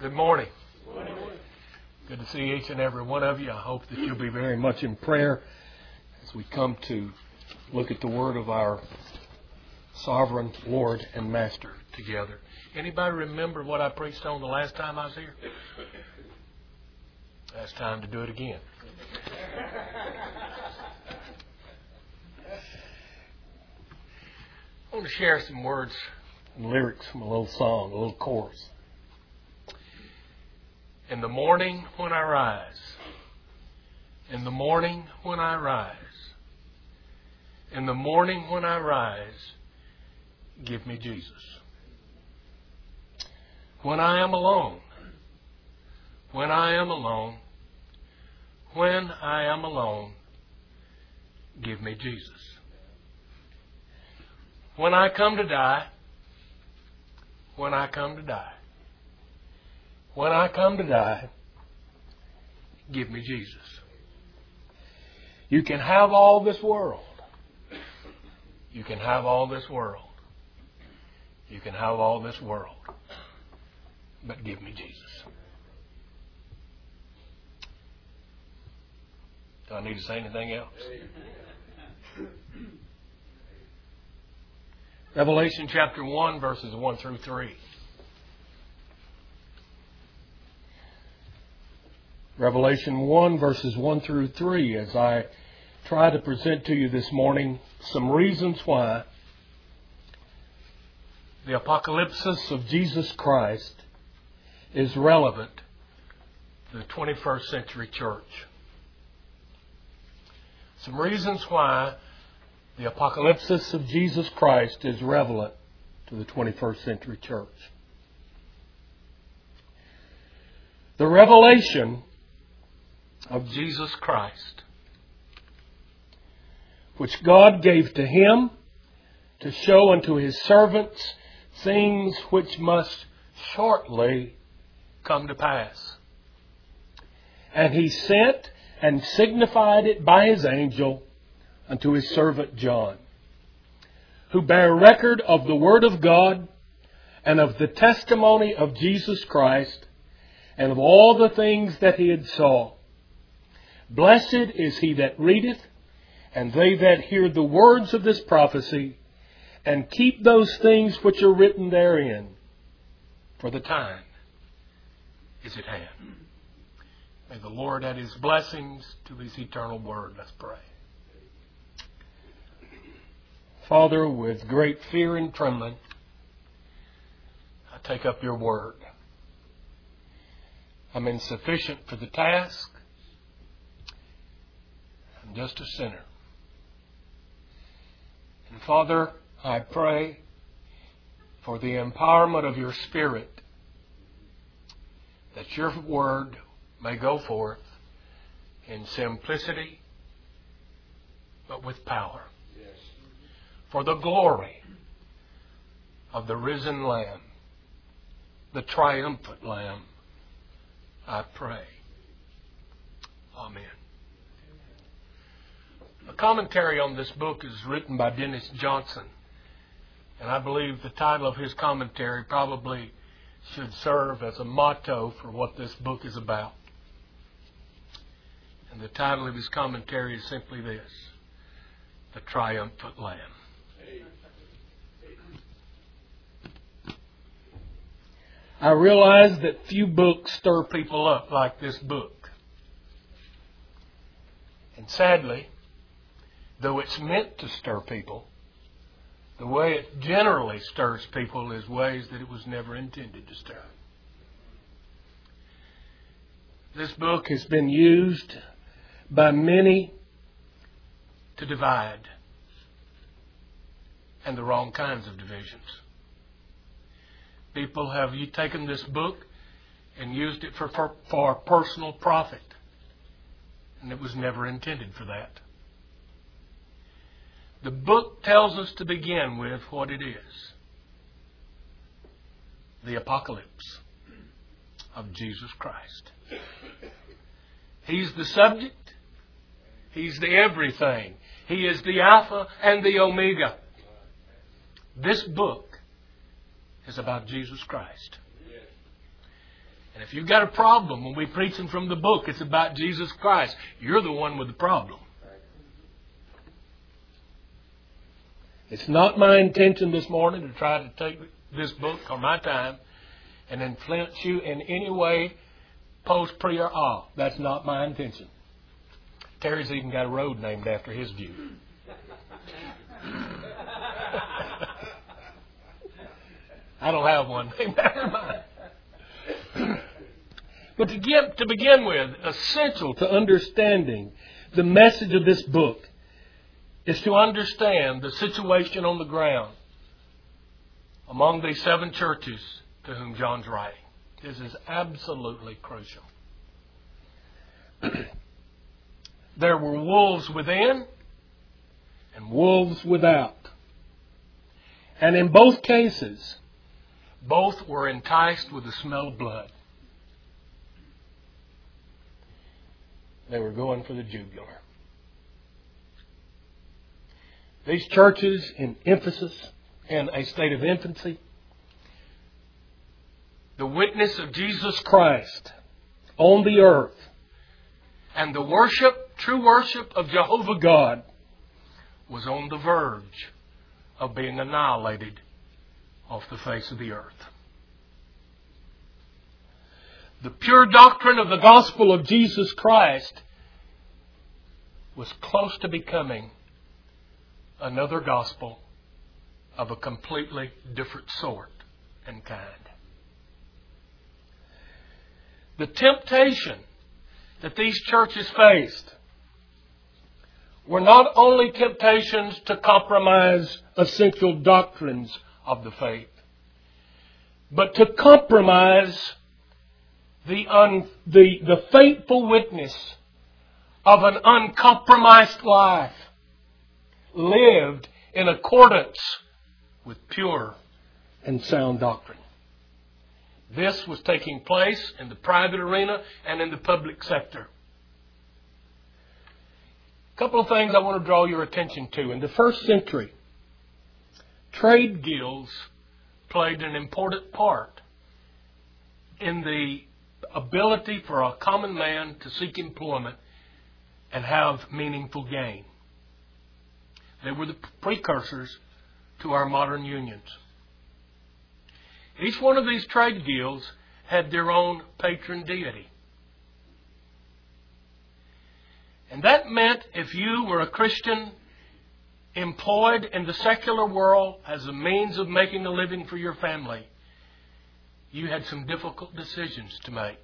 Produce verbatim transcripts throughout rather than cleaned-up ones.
Good morning. Good morning. Good to see each and every one of you. I hope that you'll be very much in prayer as we come to look at the Word of our sovereign Lord and Master together. Anybody remember what I preached on the last time I was here? That's time to do it again. I want to share some words and lyrics from a little song, a little chorus. In the morning when I rise, in the morning when I rise, in the morning when I rise, give me Jesus. When I am alone, when I am alone, when I am alone, give me Jesus. When I come to die, when I come to die, when I come to die, give me Jesus. You can have all this world. You can have all this world. You can have all this world. But give me Jesus. Do I need to say anything else? Revelation chapter one, verses one through three. Revelation one, verses one through three, as I try to present to you this morning some reasons why the apocalypsis of Jesus Christ is relevant to the twenty-first century church. Some reasons why the apocalypsis of Jesus Christ is relevant to the twenty-first century church. The revelation of Jesus Christ, which God gave to Him to show unto His servants things which must shortly come to pass. And He sent and signified it by His angel unto His servant John, who bare record of the Word of God and of the testimony of Jesus Christ and of all the things that he had saw. Blessed is he that readeth, and they that hear the words of this prophecy, and keep those things which are written therein, for the time is at hand. May the Lord add His blessings to His eternal word. Let's pray. Father, with great fear and trembling, I take up your word. I'm insufficient for the task. I'm just a sinner. And Father, I pray for the empowerment of your Spirit, that your word may go forth in simplicity, but with power. Yes. For the glory of the risen Lamb, the triumphant Lamb, I pray. Amen. A commentary on this book is written by Dennis Johnson, and I believe the title of his commentary probably should serve as a motto for what this book is about. And the title of his commentary is simply this: The Triumphant Lamb. I realize that few books stir people up like this book. And sadly, though it's meant to stir people, the way it generally stirs people is ways that it was never intended to stir. This book has been used by many to divide, and the wrong kinds of divisions. People have taken this book and used it for, for, for personal profit, and it was never intended for that. The book tells us to begin with what it is: the apocalypse of Jesus Christ. He's the subject. He's the everything. He is the Alpha and the Omega. This book is about Jesus Christ. And if you've got a problem when we're preaching from the book, it's about Jesus Christ. You're the one with the problem. It's not my intention this morning to try to take this book or my time and influence you in any way, post, pre, or ah. That's not my intention. Terry's even got a road named after his view. I don't have one named after mine. But to, get, to begin with, essential to understanding the message of this book is to understand the situation on the ground among these seven churches to whom John's writing. This is absolutely crucial. There were wolves within and wolves without. And in both cases, both were enticed with the smell of blood. They were going for the jugular. These churches in Ephesus, in a state of infancy, the witness of Jesus Christ on the earth, and the worship, true worship of Jehovah God, was on the verge of being annihilated off the face of the earth. The pure doctrine of the gospel of Jesus Christ was close to becoming another gospel of a completely different sort and kind. The temptation that these churches faced were not only temptations to compromise essential doctrines of the faith, but to compromise the, un, the, the faithful witness of an uncompromised life lived in accordance with pure and sound doctrine. This was taking place in the private arena and in the public sector. A couple of things I want to draw your attention to. In the first century, trade guilds played an important part in the ability for a common man to seek employment and have meaningful gain. They were the precursors to our modern unions. Each one of these trade guilds had their own patron deity. And that meant if you were a Christian employed in the secular world as a means of making a living for your family, you had some difficult decisions to make.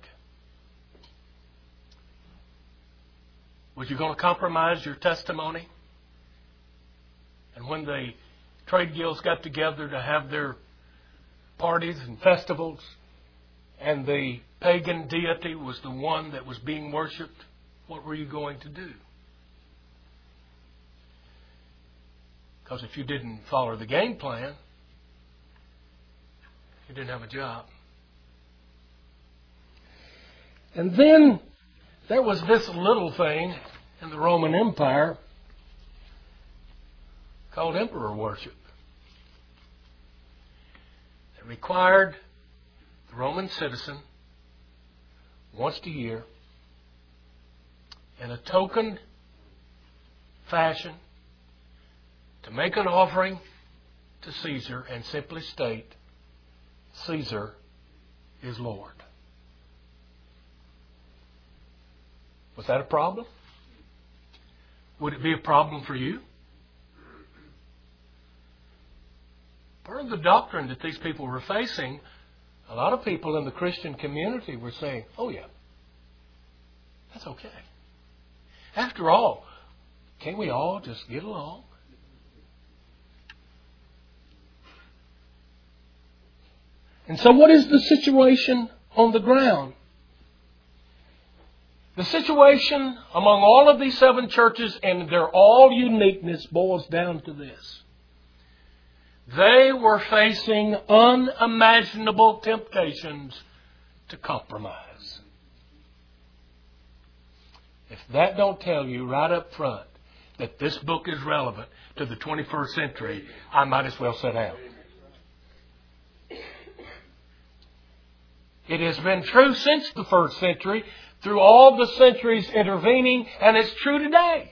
Was you going to compromise your testimony? And when the trade guilds got together to have their parties and festivals, and the pagan deity was the one that was being worshipped, what were you going to do? Because if you didn't follow the game plan, you didn't have a job. And then there was this little thing in the Roman Empire called emperor worship. It required the Roman citizen once a year in a token fashion to make an offering to Caesar and simply state, Caesar is Lord. Was that a problem? Would it be a problem for you? Part of the doctrine that these people were facing, a lot of people in the Christian community were saying, oh yeah, that's okay. After all, can't we all just get along? And so what is the situation on the ground? The situation among all of these seven churches and their all uniqueness boils down to this. They were facing unimaginable temptations to compromise. If that don't tell you right up front that this book is relevant to the twenty-first century, I might as well sit down. It has been true since the first century, through all the centuries intervening, and it's true today.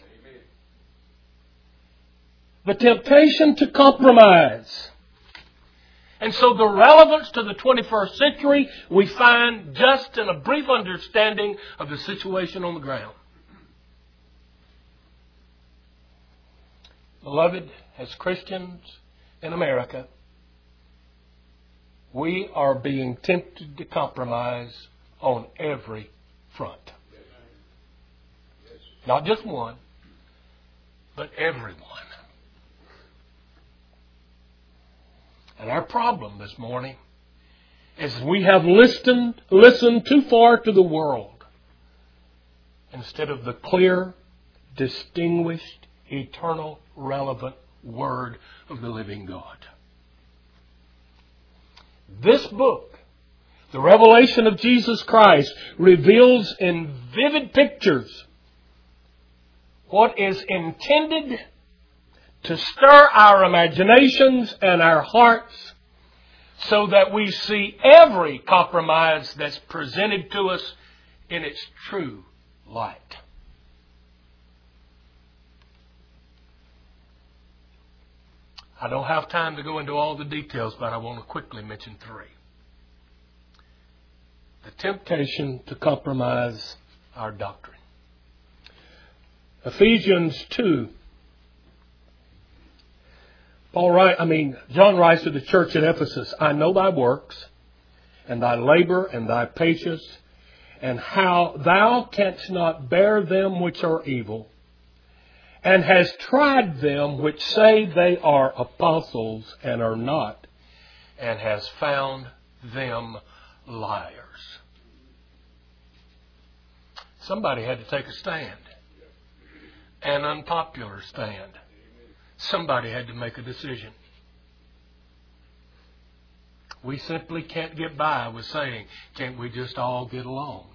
The temptation to compromise. And so the relevance to the twenty-first century we find just in a brief understanding of the situation on the ground. Beloved, as Christians in America, we are being tempted to compromise on every front. Not just one, but every one. And our problem this morning is we have listened, listened too far to the world instead of the clear, distinguished, eternal, relevant Word of the living God. This book, the revelation of Jesus Christ, reveals in vivid pictures what is intended to stir our imaginations and our hearts so that we see every compromise that's presented to us in its true light. I don't have time to go into all the details, but I want to quickly mention three. The temptation to compromise our doctrine. Ephesians two. Paul write, I mean, John writes to the church at Ephesus, I know thy works, and thy labor, and thy patience, and how thou canst not bear them which are evil, and hast tried them which say they are apostles and are not, and has found them liars. Somebody had to take a stand, an unpopular stand. Somebody had to make a decision. We simply can't get by with saying, can't we just all get along?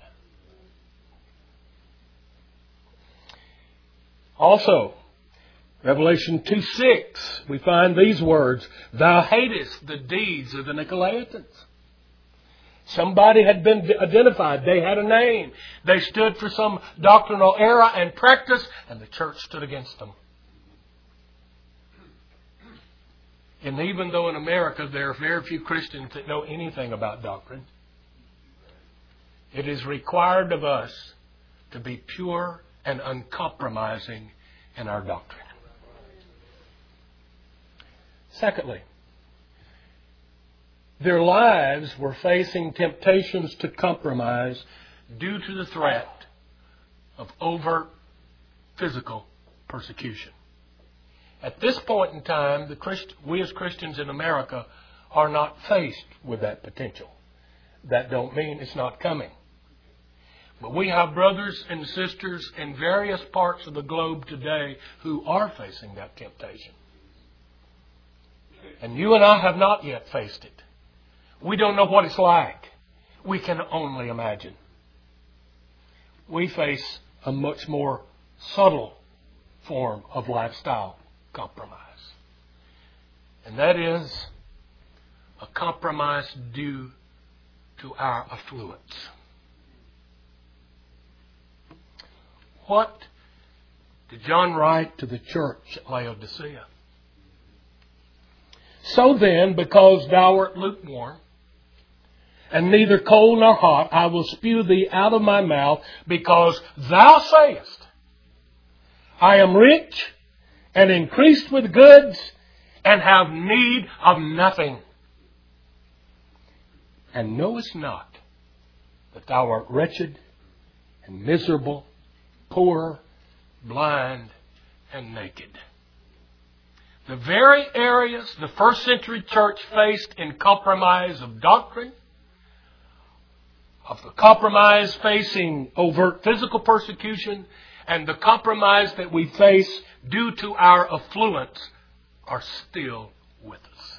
Also, Revelation two six, we find these words, thou hatest the deeds of the Nicolaitans. Somebody had been identified. They had a name. They stood for some doctrinal error and practice, and the church stood against them. And even though in America there are very few Christians that know anything about doctrine, it is required of us to be pure and uncompromising in our doctrine. Secondly, their lives were facing temptations to compromise due to the threat of overt physical persecution. At this point in time, the Christ, we as Christians in America are not faced with that potential. That don't mean it's not coming. But we have brothers and sisters in various parts of the globe today who are facing that temptation. And you and I have not yet faced it. We don't know what it's like. We can only imagine. We face a much more subtle form of lifestyle compromise. And that is a compromise due to our affluence. What did John write to the church at Laodicea? So then, because thou art lukewarm, and neither cold nor hot, I will spew thee out of my mouth, because thou sayest, I am rich, and increased with goods, and have need of nothing. And knowest not that thou art wretched, and miserable, poor, blind, and naked. The very areas the first century church faced in compromise of doctrine, of the compromise facing overt physical persecution, and the compromise that we face due to our affluence, are still with us.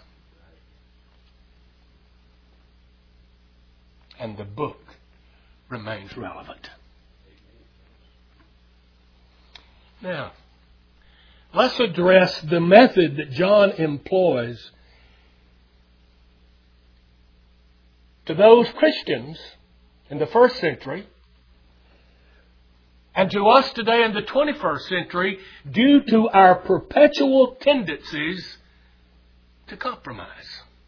And the book remains relevant. Now, let's address the method that John employs to those Christians in the first century and to us today in the twenty-first century due to our perpetual tendencies to compromise.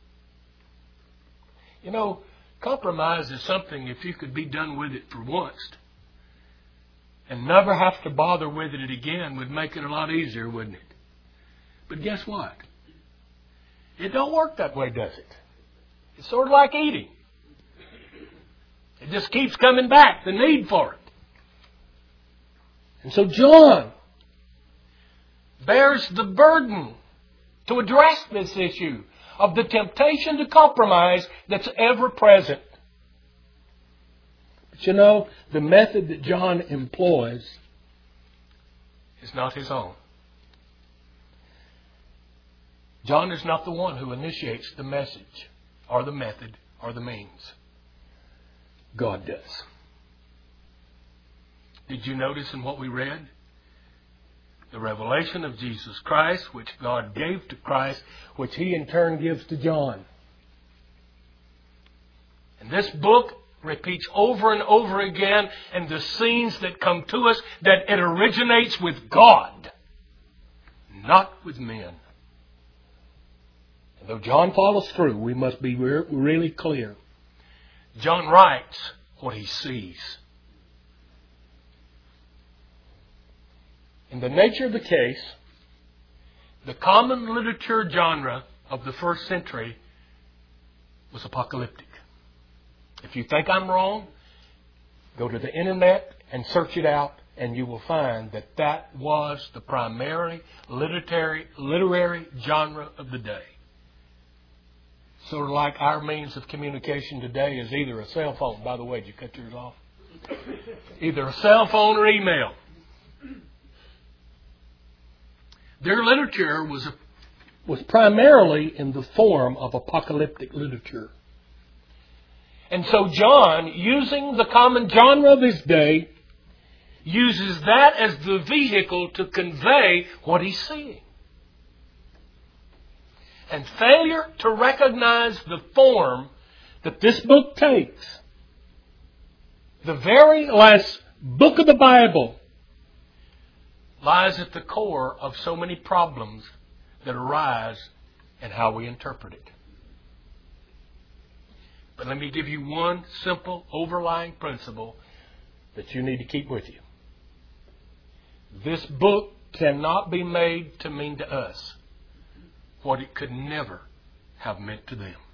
You know, compromise is something, if you could be done with it for once and never have to bother with it again, would make it a lot easier, wouldn't it? But guess what? It don't work that way, does it? It's sort of like eating. It just keeps coming back, the need for it. And so John bears the burden to address this issue of the temptation to compromise that's ever present. But you know, the method that John employs is not his own. John is not the one who initiates the message or the method or the means. God does. Did you notice in what we read? The revelation of Jesus Christ, which God gave to Christ, which He in turn gives to John. And this book repeats over and over again, and the scenes that come to us, that it originates with God, not with men. And though John follows through, we must be re- really clear. John writes what he sees. In the nature of the case, the common literature genre of the first century was apocalyptic. If you think I'm wrong, go to the internet and search it out, and you will find that that was the primary literary, literary genre of the day. Sort of like our means of communication today is either a cell phone. By the way, did you cut yours off? Either a cell phone or email. Their literature was a, was primarily in the form of apocalyptic literature. And so John, using the common genre of his day, uses that as the vehicle to convey what he's seeing. And failure to recognize the form that this book takes, the very last book of the Bible, lies at the core of so many problems that arise in how we interpret it. But let me give you one simple overlying principle that you need to keep with you. This book cannot be made to mean to us what it could never have meant to them.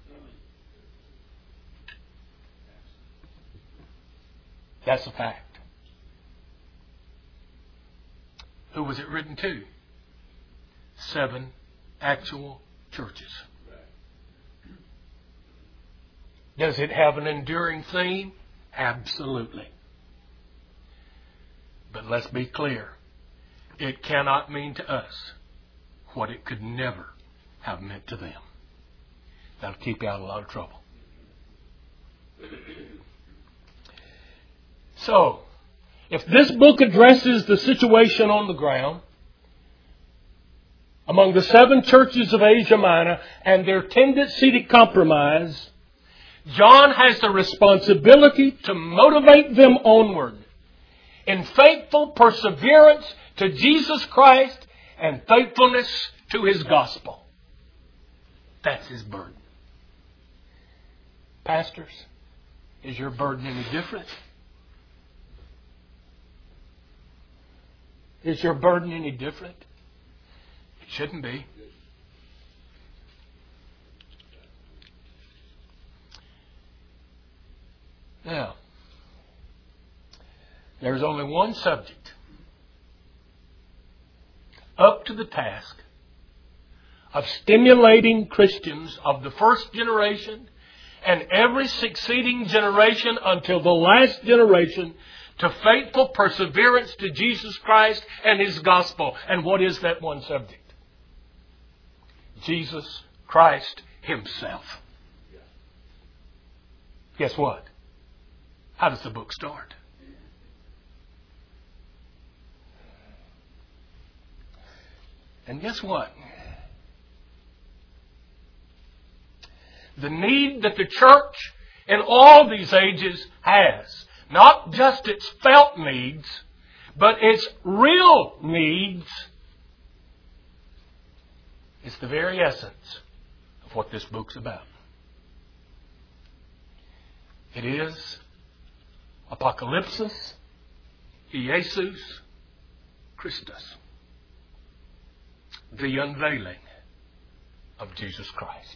That's a fact. Who was it written to? Seven actual churches. Does it have an enduring theme? Absolutely. But let's be clear. It cannot mean to us what it could never have meant to them. That'll keep you out of a lot of trouble. So, if this book addresses the situation on the ground among the seven churches of Asia Minor and their tendency to compromise, John has the responsibility to motivate them onward in faithful perseverance to Jesus Christ and faithfulness to His gospel. That's his burden. Pastors, is your burden any different? Is your burden any different? It shouldn't be. Now, there's only one subject up to the task of stimulating Christians of the first generation and every succeeding generation until the last generation to faithful perseverance to Jesus Christ and His gospel. And what is that one subject? Jesus Christ Himself. Guess what? How does the book start? And guess what? The need that the church in all these ages has. Not just its felt needs, but its real needs. It's the very essence of what this book's about. It is Apocalypsis Iesus Christus, the unveiling of Jesus Christ.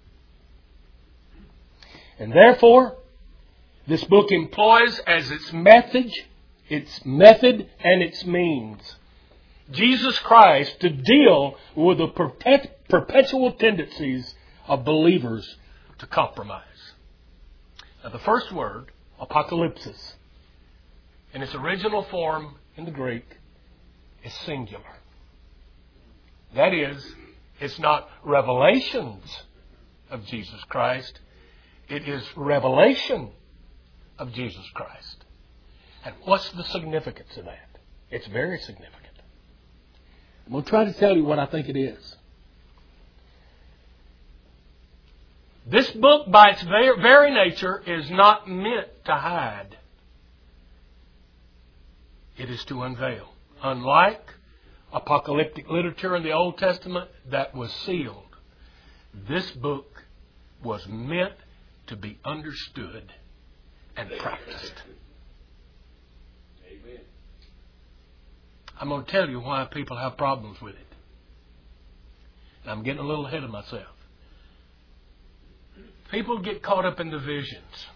And therefore, this book employs as its method, its method and its means, Jesus Christ to deal with the perpet- perpetual tendencies of believers to compromise. Now, the first word, apocalypsis, in its original form in the Greek, is singular. That is, it's not revelations of Jesus Christ. It is revelation of Jesus Christ. And what's the significance of that? It's very significant. I'm going to try to tell you what I think it is. This book, by its very nature, is not meant to hide. It is to unveil. Unlike apocalyptic literature in the Old Testament that was sealed, this book was meant to be understood and practiced. Amen. I'm going to tell you why people have problems with it. And I'm getting a little ahead of myself. People get caught up in the visions.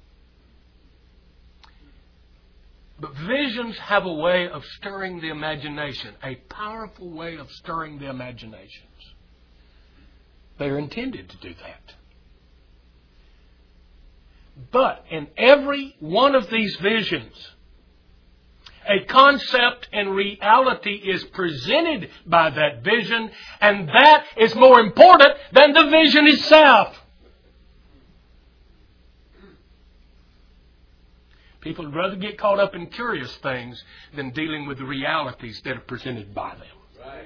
But visions have a way of stirring the imagination, a powerful way of stirring the imaginations. They are intended to do that. But in every one of these visions, a concept and reality is presented by that vision, and that is more important than the vision itself. People would rather get caught up in curious things than dealing with the realities that are presented by them. Right.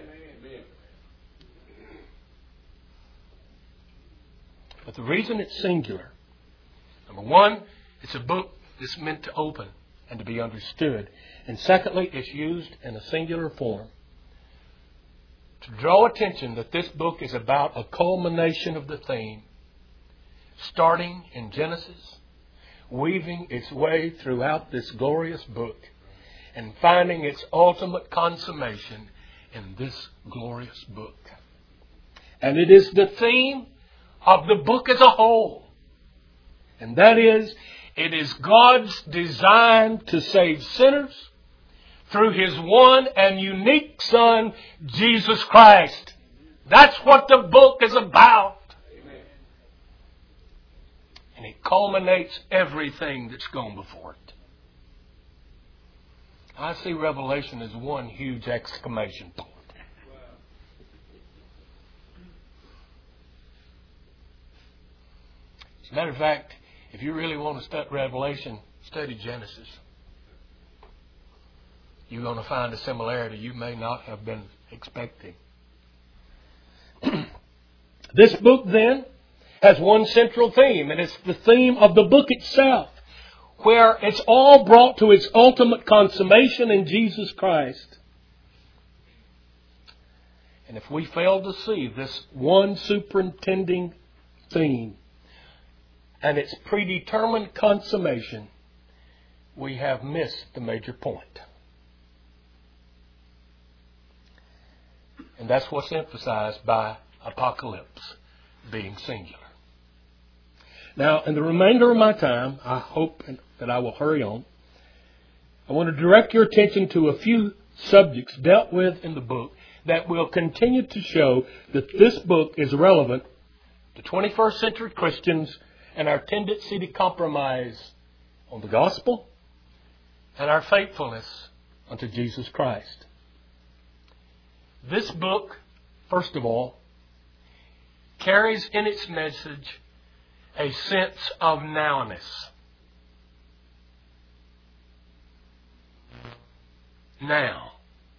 But the reason it's singular, number one, it's a book that's meant to open and to be understood. And secondly, it's used in a singular form to draw attention that this book is about a culmination of the theme, starting in Genesis, weaving its way throughout this glorious book, and finding its ultimate consummation in this glorious book. And it is the theme of the book as a whole. And that is, it is God's design to save sinners through His one and unique Son, Jesus Christ. That's what the book is about. And it culminates everything that's gone before it. I see Revelation as one huge exclamation point. As a matter of fact, if you really want to study Revelation, study Genesis. You're going to find a similarity you may not have been expecting. This book, then, has one central theme, and it's the theme of the book itself, where it's all brought to its ultimate consummation in Jesus Christ. And if we fail to see this one superintending theme and its predetermined consummation, we have missed the major point. And that's what's emphasized by apocalypse being singular. Now, in the remainder of my time, I hope that I will hurry on. I want to direct your attention to a few subjects dealt with in the book that will continue to show that this book is relevant to twenty-first century Christians and our tendency to compromise on the gospel and our faithfulness unto Jesus Christ. This book, first of all, carries in its message a sense of nowness. Now.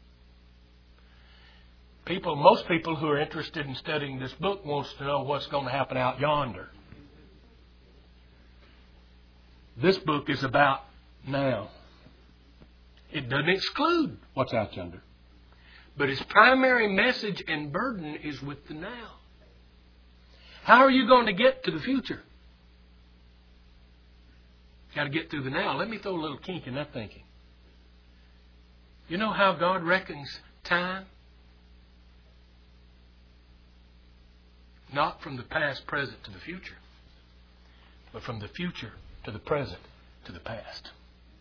People, most people who are interested in studying this book wants to know what's going to happen out yonder. This book is about now. It doesn't exclude what's out yonder. But its primary message and burden is with the now. How are you going to get to the future? Got to get through the now. Let me throw a little kink in that thinking. You know how God reckons time? Not from the past, present to the future, but from the future to the present to the past.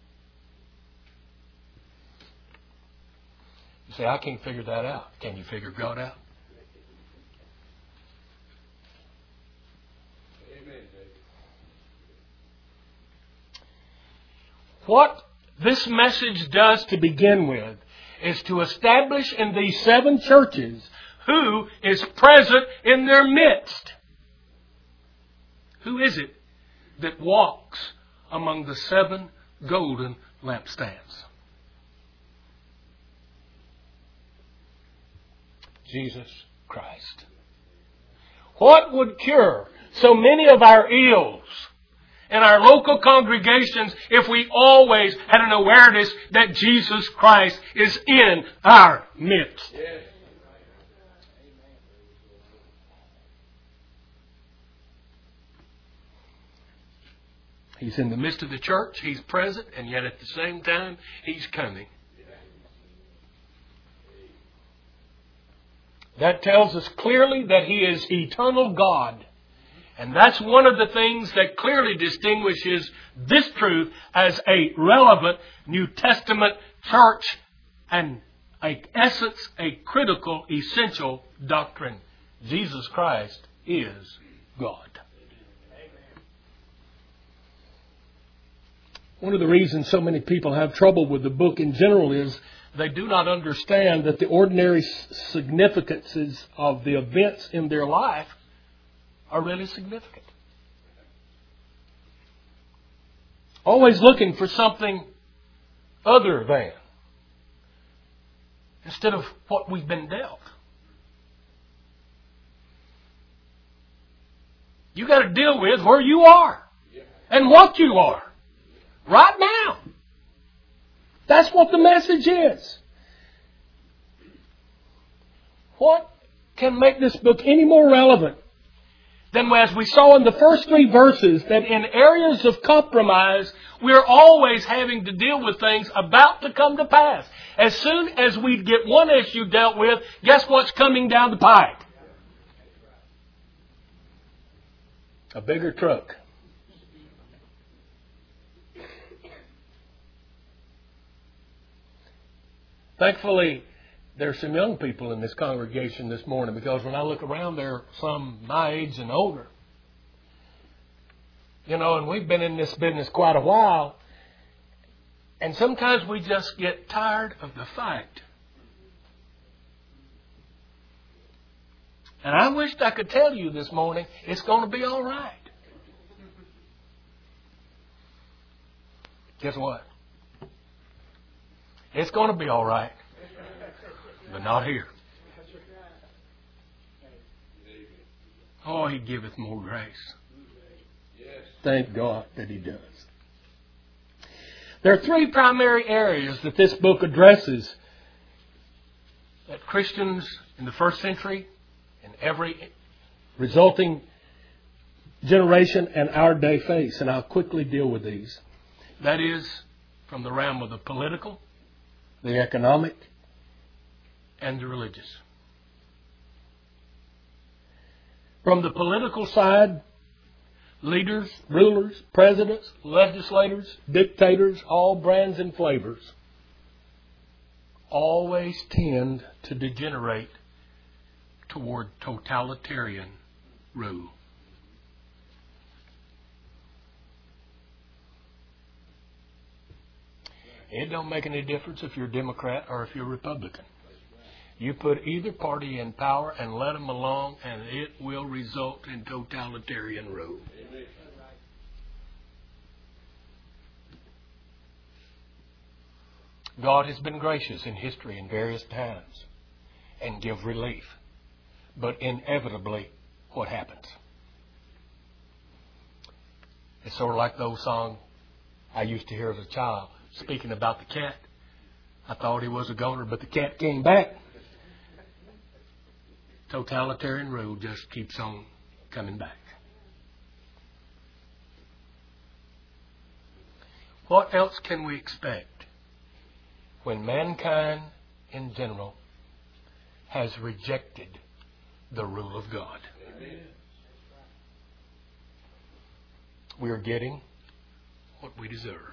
You say, I can't figure that out. Can you figure God out? Amen. What this message does to begin with is to establish in these seven churches who is present in their midst. Who is it that walks among the seven golden lampstands? Jesus Christ. What would cure so many of our ills in our local congregations if we always had an awareness that Jesus Christ is in our midst? Yes. He's in the midst of the church. He's present, and yet at the same time, He's coming. That tells us clearly that He is eternal God. And that's one of the things that clearly distinguishes this truth as a relevant New Testament church and a essence, a critical, essential doctrine. Jesus Christ is God. One of the reasons so many people have trouble with the book in general is they do not understand that the ordinary significances of the events in their life are really significant. Always looking for something other than, instead of what we've been dealt. You got to deal with where you are and what you are right now. That's what the message is. What can make this book any more relevant than as we saw in the first three verses, that in areas of compromise, we're always having to deal with things about to come to pass. As soon as we get one issue dealt with, guess what's coming down the pipe? A bigger truck. Thankfully, there's some young people in this congregation this morning, because when I look around, there are some my age and older. You know, and we've been in this business quite a while. And sometimes we just get tired of the fight. And I wished I could tell you this morning, it's going to be all right. Guess what? It's going to be all right. But not here. Oh, He giveth more grace. Thank God that He does. There are three primary areas that this book addresses that Christians in the first century and every resulting generation and our day face. And I'll quickly deal with these. That is from the realm of the political, the economic, and the religious. From the political side, leaders, rulers, presidents, legislators, dictators, all brands and flavors, always tend to degenerate toward totalitarian rule. It don't make any difference if you're a Democrat or if you're a Republican. You put either party in power and let them along, and it will result in totalitarian rule. God has been gracious in history in various times and give relief. But inevitably, what happens? It's sort of like the old song, I used to hear as a child speaking about the cat. I thought he was a goner, but the cat came back. Totalitarian rule just keeps on coming back. What else can we expect when mankind in general has rejected the rule of God? Amen. We are getting what we deserve.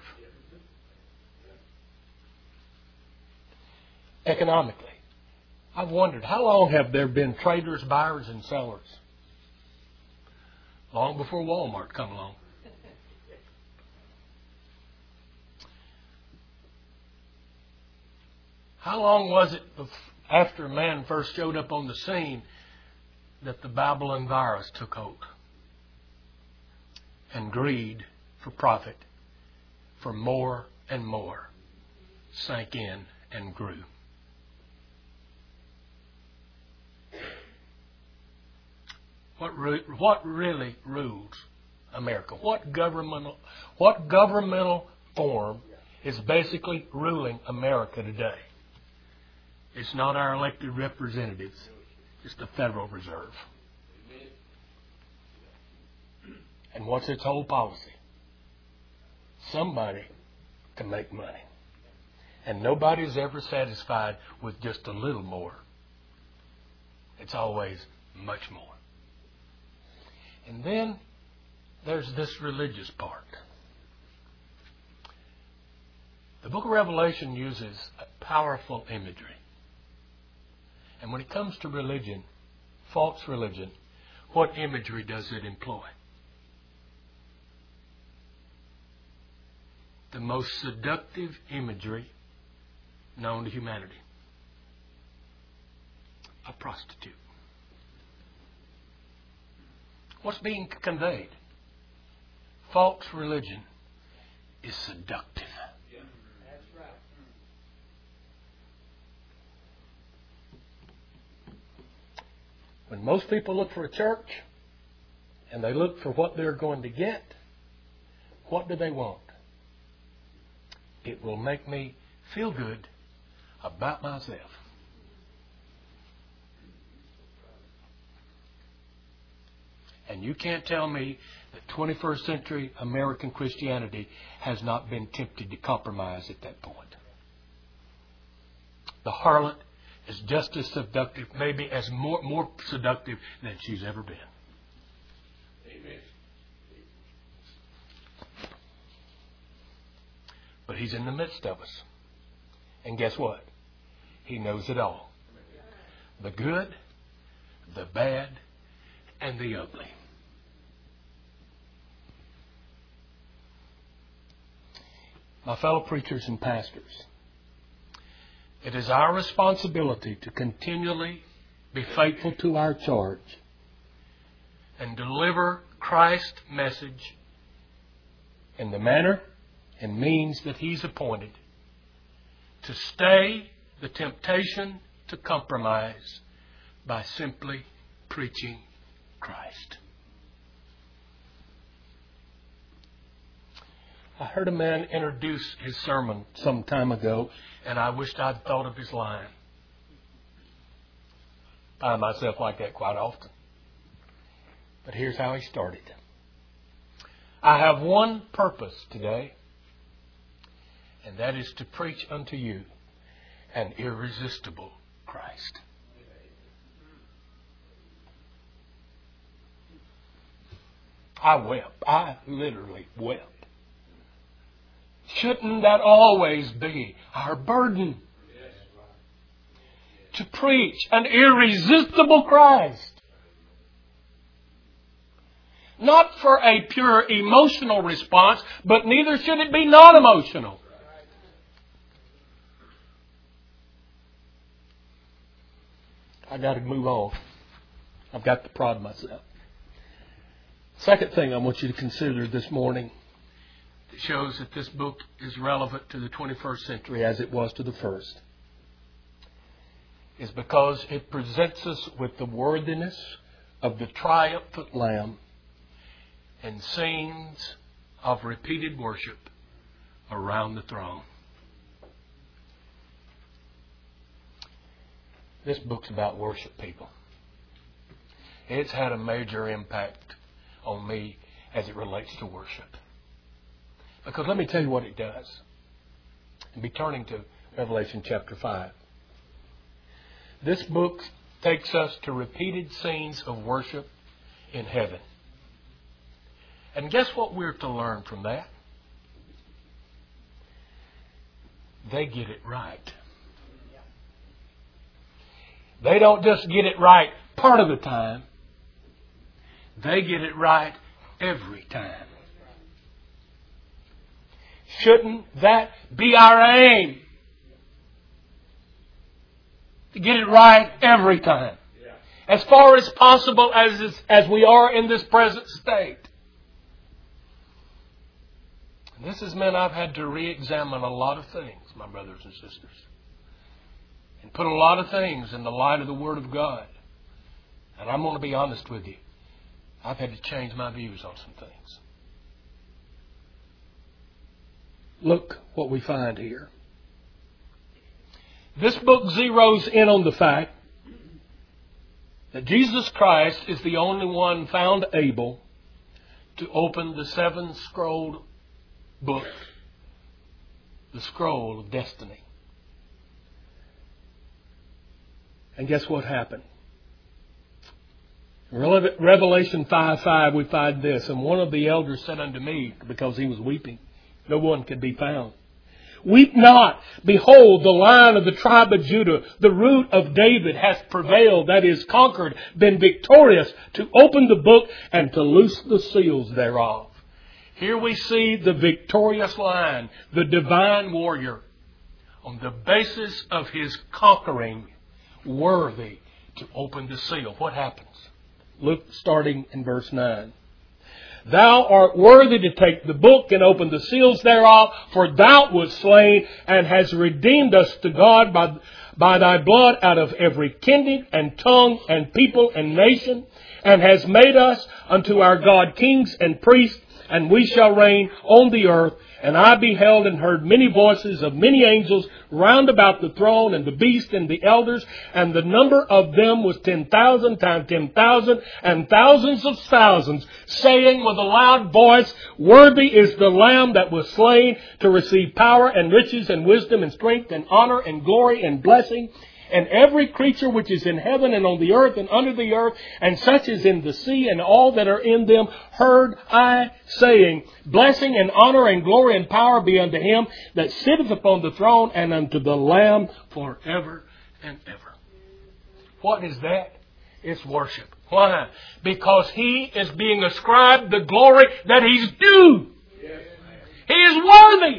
Economically, I've wondered, how long have there been traders, buyers, and sellers? Long before Walmart come along. How long was it after man first showed up on the scene that the Babylon virus took hold? And greed for profit, for more and more, sank in and grew. What re- what really rules America? What governmental what governmental form is basically ruling America today? It's not our elected representatives. It's the Federal Reserve. And what's its whole policy? Somebody can make money. And nobody's ever satisfied with just a little more. It's always much more. And then there's this religious part. The book of Revelation uses powerful imagery. And when it comes to religion, false religion, what imagery does it employ? The most seductive imagery known to humanity. A prostitute. What's being conveyed? False religion is seductive. Yeah, that's right. When most people look for a church and they look for what they're going to get, what do they want? It will make me feel good about myself. And you can't tell me that twenty-first century American Christianity has not been tempted to compromise at that point. The harlot is just as seductive, maybe as more, more seductive than she's ever been. Amen. But He's in the midst of us. And guess what? He knows it all. The good, the bad, and the ugly. My fellow preachers and pastors, it is our responsibility to continually be faithful to our charge and deliver Christ's message in the manner and means that He's appointed, to stay the temptation to compromise by simply preaching Christ. I heard a man introduce his sermon some time ago, and I wished I'd thought of his line. I find myself like that quite often. But here's how he started. I have one purpose today, and that is to preach unto you an irresistible Christ. I wept. I literally wept. Shouldn't that always be our burden? To preach an irresistible Christ. Not for a pure emotional response, but neither should it be non-emotional. I got to move on. I've got to prod myself. Second thing I want you to consider this morning that shows that this book is relevant to the twenty-first century as it was to the first is because it presents us with the worthiness of the triumphant Lamb and scenes of repeated worship around the throne. This book's about worship, people. It's had a major impact on me as it relates to worship. Because let me tell you what it does. And be turning to Revelation chapter five. This book takes us to repeated scenes of worship in heaven. And guess what we're to learn from that? They get it right. They don't just get it right part of the time. They get it right every time. Shouldn't that be our aim? To get it right every time. As far as possible as, as we are in this present state. And this has meant I've had to re-examine a lot of things, my brothers and sisters. And put a lot of things in the light of the Word of God. And I'm going to be honest with you. I've had to change my views on some things. Look what we find here. This book zeroes in on the fact that Jesus Christ is the only one found able to open the seven-scrolled book, the scroll of destiny. And guess what happened? In Revelation five five we find this, and one of the elders said unto me, because he was weeping, no one could be found. Weep not. Behold, the Lion of the tribe of Judah, the root of David, hath prevailed, that is, conquered, been victorious, to open the book and to loose the seals thereof. Here we see the victorious Lion, the divine warrior, on the basis of his conquering, worthy to open the seal. What happens? Look, starting in verse nine. Thou art worthy to take the book and open the seals thereof, for thou wast slain and hast redeemed us to God by, by thy blood out of every kindred and tongue and people and nation, and hast made us unto our God kings and priests, and we shall reign on the earth. And I beheld and heard many voices of many angels round about the throne and the beast and the elders, and the number of them was ten thousand times ten thousand and thousands of thousands, saying with a loud voice, Worthy is the Lamb that was slain to receive power and riches and wisdom and strength and honor and glory and blessing. And every creature which is in heaven and on the earth and under the earth, and such as in the sea and all that are in them, heard I saying, Blessing and honor and glory and power be unto him that sitteth upon the throne and unto the Lamb forever and ever. What is that? It's worship. Why? Because he is being ascribed the glory that he's due. He is worthy.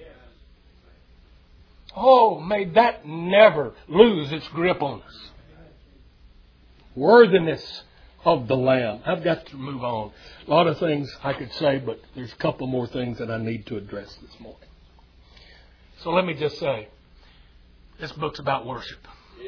Oh, may that never lose its grip on us. Worthiness of the Lamb. I've got to move on. A lot of things I could say, but there's a couple more things that I need to address this morning. So let me just say, this book's about worship.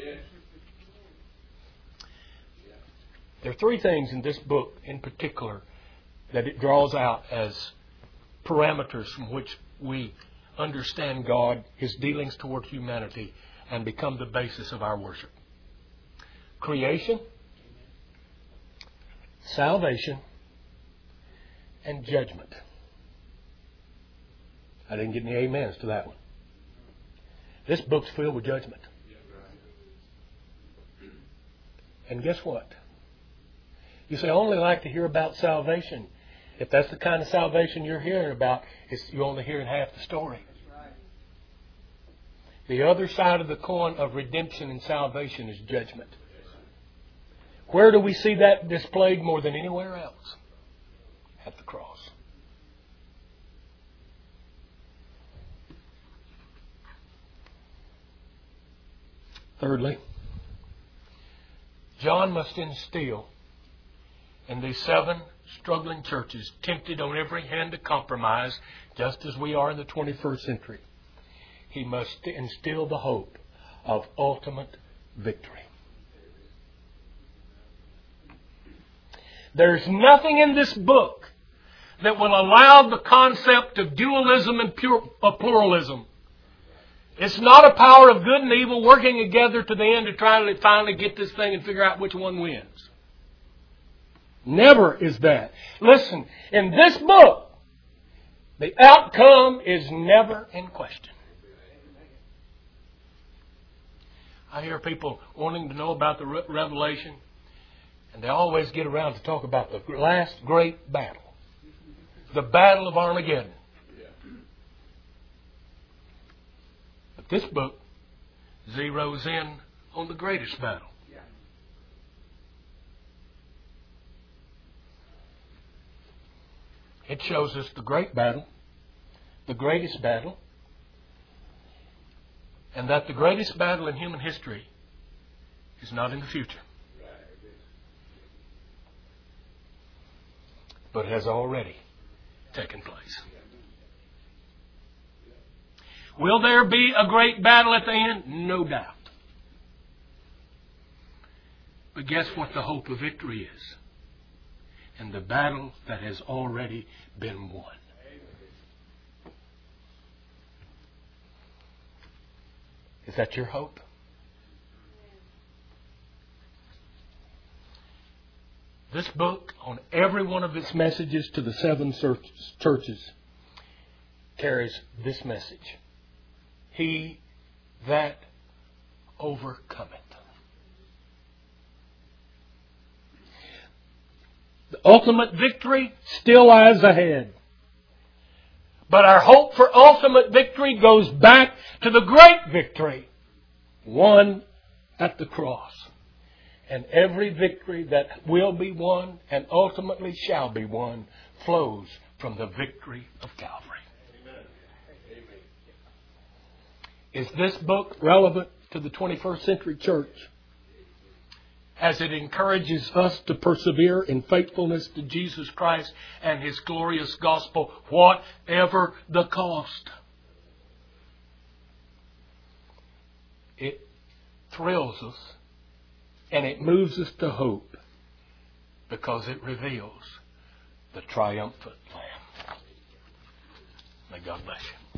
There are three things in this book in particular that it draws out as parameters from which we understand God, His dealings toward humanity, and become the basis of our worship. Creation, salvation, and judgment. I didn't get any amens to that one. This book's filled with judgment. And guess what? You say, I only like to hear about salvation. If that's the kind of salvation you're hearing about, it's, you're only hearing half the story. The other side of the coin of redemption and salvation is judgment. Where do we see that displayed more than anywhere else? At the cross. Thirdly, John must instill in these seven struggling churches, tempted on every hand to compromise, just as we are in the twenty-first century, he must instill the hope of ultimate victory. There's nothing in this book that will allow the concept of dualism and pure, of pluralism. It's not a power of good and evil working together to the end to try to finally get this thing and figure out which one wins. Never is that. Listen, in this book, the outcome is never in question. I hear people wanting to know about the Re- Revelation, and they always get around to talk about the last great battle. The Battle of Armageddon. But this book zeroes in on the greatest battle. It shows us the great battle, the greatest battle, and that the greatest battle in human history is not in the future, but has already taken place. Will there be a great battle at the end? No doubt. But guess what the hope of victory is? And the battle that has already been won. Is that your hope? This book, on every one of its messages to the seven churches, carries this message. He that overcometh. The ultimate victory still lies ahead. But our hope for ultimate victory goes back to the great victory won at the cross. And every victory that will be won and ultimately shall be won flows from the victory of Calvary. Amen. Is this book relevant to the twenty-first century church? As it encourages us to persevere in faithfulness to Jesus Christ and His glorious gospel, whatever the cost. It thrills us and it moves us to hope because it reveals the triumphant Lamb. May God bless you.